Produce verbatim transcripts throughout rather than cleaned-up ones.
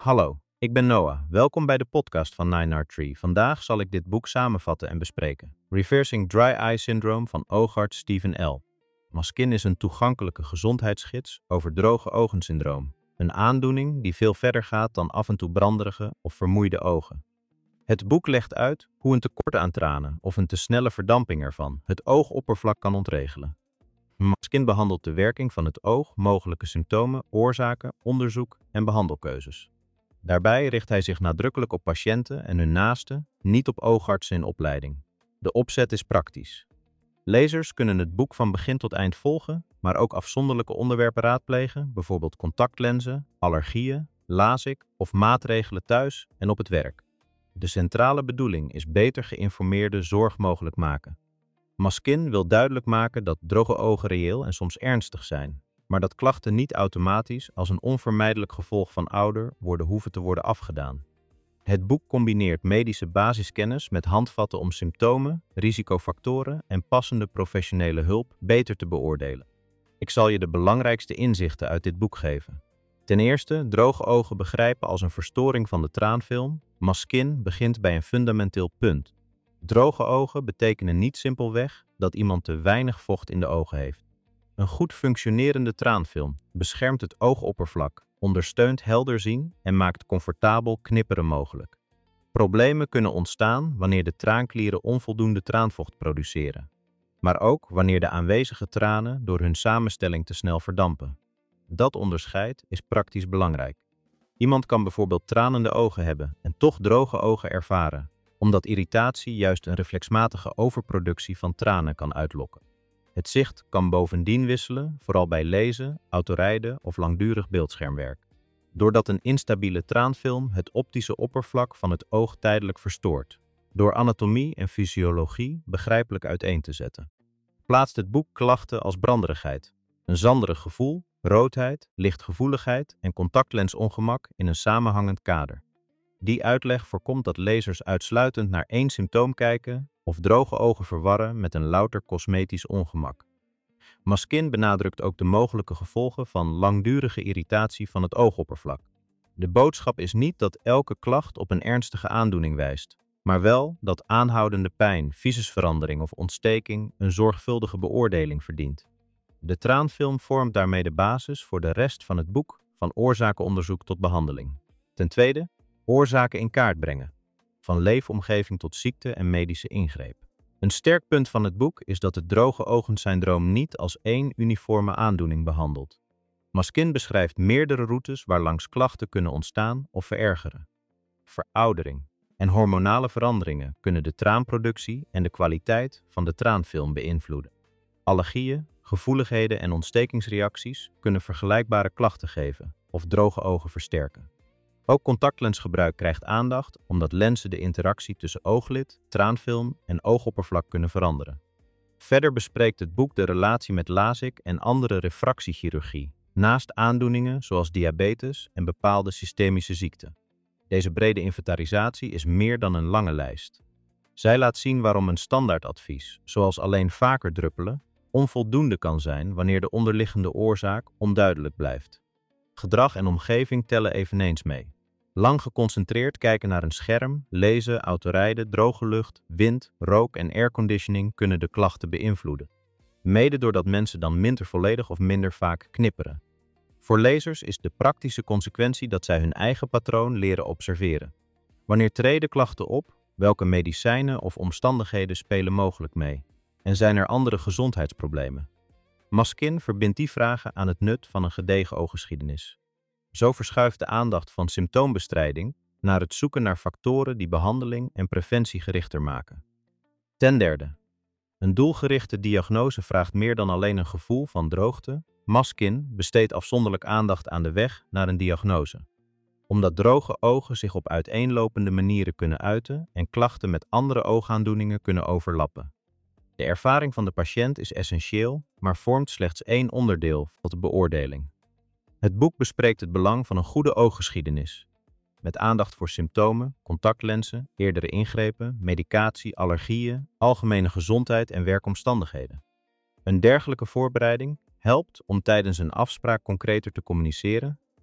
Hallo, ik ben Noah. Welkom bij de podcast van Nine Art Tree. Vandaag zal ik dit boek samenvatten en bespreken. Reversing Dry Eye Syndrome van oogarts Steven L. Maskin is een toegankelijke gezondheidsgids over droge ogensyndroom. Een aandoening die veel verder gaat dan af en toe branderige of vermoeide ogen. Het boek legt uit hoe een tekort aan tranen of een te snelle verdamping ervan het oogoppervlak kan ontregelen. Maskin behandelt de werking van het oog, mogelijke symptomen, oorzaken, onderzoek en behandelkeuzes. Daarbij richt hij zich nadrukkelijk op patiënten en hun naasten, niet op oogartsen in opleiding. De opzet is praktisch. Lezers kunnen het boek van begin tot eind volgen, maar ook afzonderlijke onderwerpen raadplegen, bijvoorbeeld contactlenzen, allergieën, LASIK of maatregelen thuis en op het werk. De centrale bedoeling is beter geïnformeerde zorg mogelijk maken. Maskin wil duidelijk maken dat droge ogen reëel en soms ernstig zijn, maar dat klachten niet automatisch als een onvermijdelijk gevolg van ouder worden hoeven te worden afgedaan. Het boek combineert medische basiskennis met handvatten om symptomen, risicofactoren en passende professionele hulp beter te beoordelen. Ik zal je de belangrijkste inzichten uit dit boek geven. Ten eerste, droge ogen begrijpen als een verstoring van de traanfilm. Maskin begint bij een fundamenteel punt. Droge ogen betekenen niet simpelweg dat iemand te weinig vocht in de ogen heeft. Een goed functionerende traanfilm beschermt het oogoppervlak, ondersteunt helder zien en maakt comfortabel knipperen mogelijk. Problemen kunnen ontstaan wanneer de traanklieren onvoldoende traanvocht produceren, maar ook wanneer de aanwezige tranen door hun samenstelling te snel verdampen. Dat onderscheid is praktisch belangrijk. Iemand kan bijvoorbeeld tranende ogen hebben en toch droge ogen ervaren, omdat irritatie juist een reflexmatige overproductie van tranen kan uitlokken. Het zicht kan bovendien wisselen, vooral bij lezen, autorijden of langdurig beeldschermwerk, doordat een instabiele traanfilm het optische oppervlak van het oog tijdelijk verstoort, door anatomie en fysiologie begrijpelijk uiteen te zetten. Plaatst het boek klachten als branderigheid, een zanderig gevoel, roodheid, lichtgevoeligheid en contactlensongemak in een samenhangend kader. Die uitleg voorkomt dat lezers uitsluitend naar één symptoom kijken of droge ogen verwarren met een louter cosmetisch ongemak. Maskin benadrukt ook de mogelijke gevolgen van langdurige irritatie van het oogoppervlak. De boodschap is niet dat elke klacht op een ernstige aandoening wijst, maar wel dat aanhoudende pijn, visusverandering of ontsteking een zorgvuldige beoordeling verdient. De traanfilm vormt daarmee de basis voor de rest van het boek, van oorzakenonderzoek tot behandeling. Ten tweede, oorzaken in kaart brengen, van leefomgeving tot ziekte en medische ingreep. Een sterk punt van het boek is dat het droge ogensyndroom niet als één uniforme aandoening behandelt. Maskin beschrijft meerdere routes waarlangs klachten kunnen ontstaan of verergeren. Veroudering en hormonale veranderingen kunnen de traanproductie en de kwaliteit van de traanfilm beïnvloeden. Allergieën, gevoeligheden en ontstekingsreacties kunnen vergelijkbare klachten geven of droge ogen versterken. Ook contactlensgebruik krijgt aandacht omdat lenzen de interactie tussen ooglid, traanfilm en oogoppervlak kunnen veranderen. Verder bespreekt het boek de relatie met LASIK en andere refractiechirurgie, naast aandoeningen zoals diabetes en bepaalde systemische ziekten. Deze brede inventarisatie is meer dan een lange lijst. Zij laat zien waarom een standaardadvies, zoals alleen vaker druppelen, onvoldoende kan zijn wanneer de onderliggende oorzaak onduidelijk blijft. Gedrag en omgeving tellen eveneens mee. Lang geconcentreerd kijken naar een scherm, lezen, autorijden, droge lucht, wind, rook en airconditioning kunnen de klachten beïnvloeden. Mede doordat mensen dan minder volledig of minder vaak knipperen. Voor lezers is de praktische consequentie dat zij hun eigen patroon leren observeren. Wanneer treden klachten op, welke medicijnen of omstandigheden spelen mogelijk mee? En zijn er andere gezondheidsproblemen? Maskin verbindt die vragen aan het nut van een gedegen ooggeschiedenis. Zo verschuift de aandacht van symptoombestrijding naar het zoeken naar factoren die behandeling en preventie gerichter maken. Ten derde, een doelgerichte diagnose vraagt meer dan alleen een gevoel van droogte. Maskin besteedt afzonderlijk aandacht aan de weg naar een diagnose. Omdat droge ogen zich op uiteenlopende manieren kunnen uiten en klachten met andere oogaandoeningen kunnen overlappen. De ervaring van de patiënt is essentieel, maar vormt slechts één onderdeel van de beoordeling. Het boek bespreekt het belang van een goede ooggeschiedenis, met aandacht voor symptomen, contactlenzen, eerdere ingrepen, medicatie, allergieën, algemene gezondheid en werkomstandigheden. Een dergelijke voorbereiding helpt om tijdens een afspraak concreter te communiceren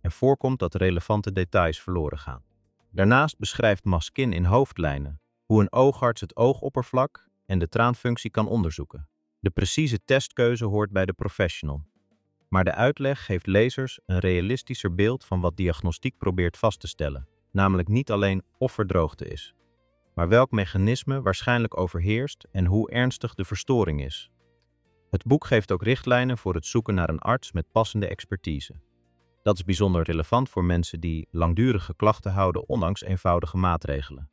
en voorkomt dat relevante details verloren gaan. Daarnaast beschrijft Maskin in hoofdlijnen hoe een oogarts het oogoppervlak en de traanfunctie kan onderzoeken. De precieze testkeuze hoort bij de professional. Maar de uitleg geeft lezers een realistischer beeld van wat diagnostiek probeert vast te stellen, namelijk niet alleen of er droogte is, maar welk mechanisme waarschijnlijk overheerst en hoe ernstig de verstoring is. Het boek geeft ook richtlijnen voor het zoeken naar een arts met passende expertise. Dat is bijzonder relevant voor mensen die langdurige klachten houden ondanks eenvoudige maatregelen.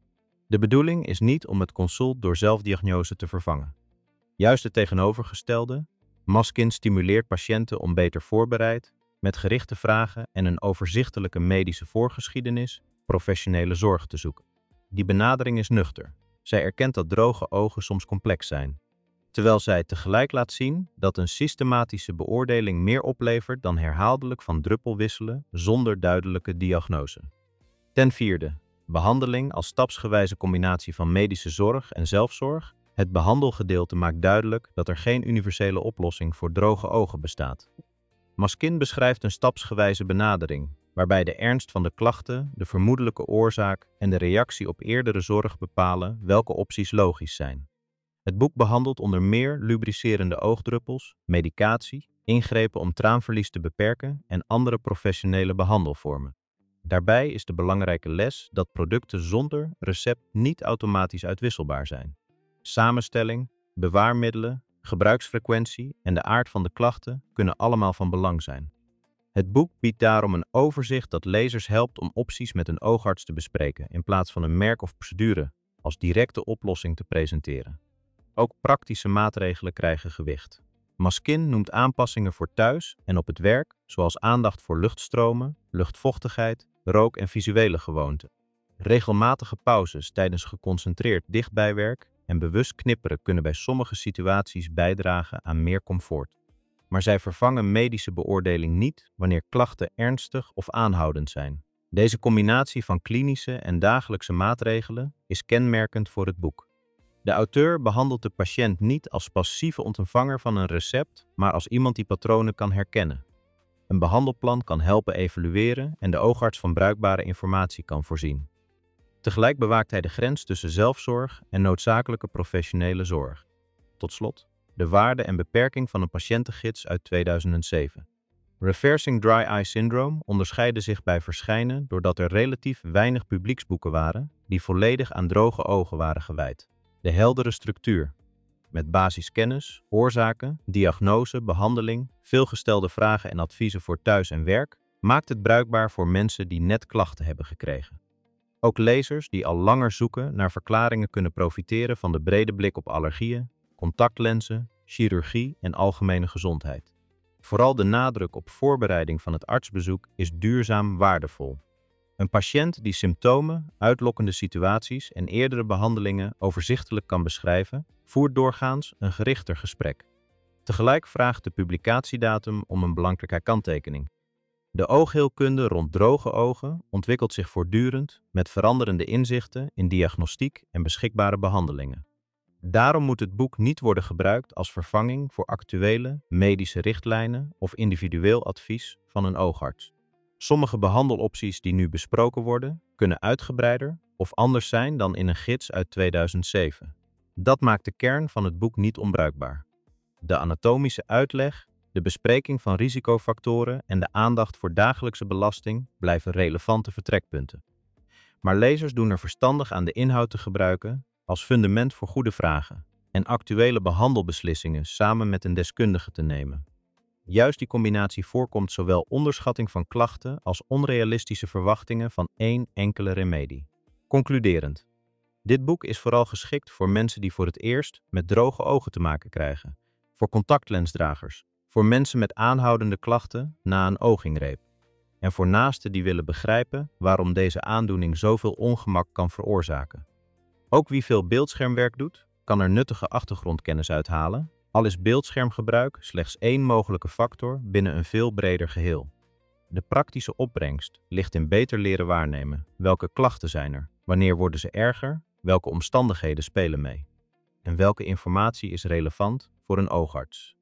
De bedoeling is niet om het consult door zelfdiagnose te vervangen. Juist het tegenovergestelde. Maskin stimuleert patiënten om beter voorbereid, met gerichte vragen en een overzichtelijke medische voorgeschiedenis, professionele zorg te zoeken. Die benadering is nuchter. Zij erkent dat droge ogen soms complex zijn, terwijl zij tegelijk laat zien dat een systematische beoordeling meer oplevert dan herhaaldelijk van druppel wisselen zonder duidelijke diagnose. Ten vierde, behandeling als stapsgewijze combinatie van medische zorg en zelfzorg. Het behandelgedeelte maakt duidelijk dat er geen universele oplossing voor droge ogen bestaat. Maskin beschrijft een stapsgewijze benadering, waarbij de ernst van de klachten, de vermoedelijke oorzaak en de reactie op eerdere zorg bepalen welke opties logisch zijn. Het boek behandelt onder meer lubricerende oogdruppels, medicatie, ingrepen om traanverlies te beperken en andere professionele behandelvormen. Daarbij is de belangrijke les dat producten zonder recept niet automatisch uitwisselbaar zijn. Samenstelling, bewaarmiddelen, gebruiksfrequentie en de aard van de klachten kunnen allemaal van belang zijn. Het boek biedt daarom een overzicht dat lezers helpt om opties met een oogarts te bespreken in plaats van een merk of procedure als directe oplossing te presenteren. Ook praktische maatregelen krijgen gewicht. Maskin noemt aanpassingen voor thuis en op het werk, zoals aandacht voor luchtstromen, luchtvochtigheid, rook en visuele gewoonten. Regelmatige pauzes tijdens geconcentreerd dichtbijwerk en bewust knipperen kunnen bij sommige situaties bijdragen aan meer comfort. Maar zij vervangen medische beoordeling niet wanneer klachten ernstig of aanhoudend zijn. Deze combinatie van klinische en dagelijkse maatregelen is kenmerkend voor het boek. De auteur behandelt de patiënt niet als passieve ontvanger van een recept, maar als iemand die patronen kan herkennen. Een behandelplan kan helpen evalueren en de oogarts van bruikbare informatie kan voorzien. Tegelijk bewaakt hij de grens tussen zelfzorg en noodzakelijke professionele zorg. Tot slot, de waarde en beperking van een patiëntengids uit tweeduizend zeven. Reversing Dry Eye Syndrome onderscheidde zich bij verschijnen doordat er relatief weinig publieksboeken waren die volledig aan droge ogen waren gewijd. De heldere structuur, met basiskennis, oorzaken, diagnose, behandeling, veelgestelde vragen en adviezen voor thuis en werk, maakt het bruikbaar voor mensen die net klachten hebben gekregen. Ook lezers die al langer zoeken naar verklaringen kunnen profiteren van de brede blik op allergieën, contactlenzen, chirurgie en algemene gezondheid. Vooral de nadruk op voorbereiding van het artsbezoek is duurzaam waardevol. Een patiënt die symptomen, uitlokkende situaties en eerdere behandelingen overzichtelijk kan beschrijven, voert doorgaans een gerichter gesprek. Tegelijk vraagt de publicatiedatum om een belangrijke kanttekening. De oogheelkunde rond droge ogen ontwikkelt zich voortdurend met veranderende inzichten in diagnostiek en beschikbare behandelingen. Daarom moet het boek niet worden gebruikt als vervanging voor actuele medische richtlijnen of individueel advies van een oogarts. Sommige behandelopties die nu besproken worden, kunnen uitgebreider of anders zijn dan in een gids uit tweeduizend zeven. Dat maakt de kern van het boek niet onbruikbaar. De anatomische uitleg, de bespreking van risicofactoren en de aandacht voor dagelijkse belasting blijven relevante vertrekpunten. Maar lezers doen er verstandig aan de inhoud te gebruiken als fundament voor goede vragen en actuele behandelbeslissingen samen met een deskundige te nemen. Juist die combinatie voorkomt zowel onderschatting van klachten als onrealistische verwachtingen van één enkele remedie. Concluderend. Dit boek is vooral geschikt voor mensen die voor het eerst met droge ogen te maken krijgen, voor contactlensdragers, voor mensen met aanhoudende klachten na een oogingreep en voor naasten die willen begrijpen waarom deze aandoening zoveel ongemak kan veroorzaken. Ook wie veel beeldschermwerk doet, kan er nuttige achtergrondkennis uithalen, al is beeldschermgebruik slechts één mogelijke factor binnen een veel breder geheel. De praktische opbrengst ligt in beter leren waarnemen. Welke klachten zijn er? Wanneer worden ze erger? Welke omstandigheden spelen mee? En welke informatie is relevant voor een oogarts?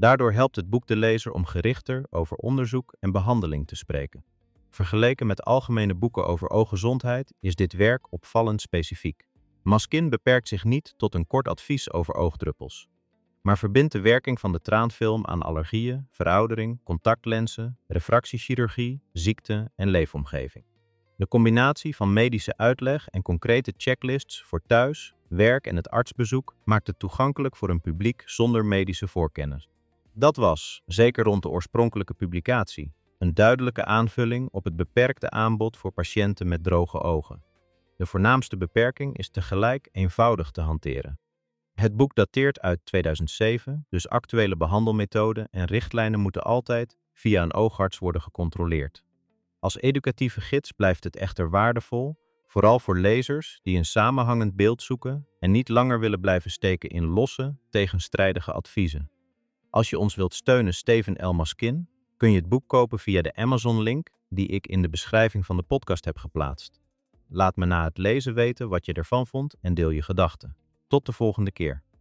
Daardoor helpt het boek de lezer om gerichter over onderzoek en behandeling te spreken. Vergeleken met algemene boeken over ooggezondheid is dit werk opvallend specifiek. Maskin beperkt zich niet tot een kort advies over oogdruppels, maar verbindt de werking van de traanfilm aan allergieën, veroudering, contactlenzen, refractiechirurgie, ziekte en leefomgeving. De combinatie van medische uitleg en concrete checklists voor thuis, werk en het artsbezoek maakt het toegankelijk voor een publiek zonder medische voorkennis. Dat was, zeker rond de oorspronkelijke publicatie, een duidelijke aanvulling op het beperkte aanbod voor patiënten met droge ogen. De voornaamste beperking is tegelijk eenvoudig te hanteren. Het boek dateert uit tweeduizend zeven, dus actuele behandelmethoden en richtlijnen moeten altijd via een oogarts worden gecontroleerd. Als educatieve gids blijft het echter waardevol, vooral voor lezers die een samenhangend beeld zoeken en niet langer willen blijven steken in losse, tegenstrijdige adviezen. Als je ons wilt steunen, Steven L. Maskin, kun je het boek kopen via de Amazon-link die ik in de beschrijving van de podcast heb geplaatst. Laat me na het lezen weten wat je ervan vond en deel je gedachten. Tot de volgende keer.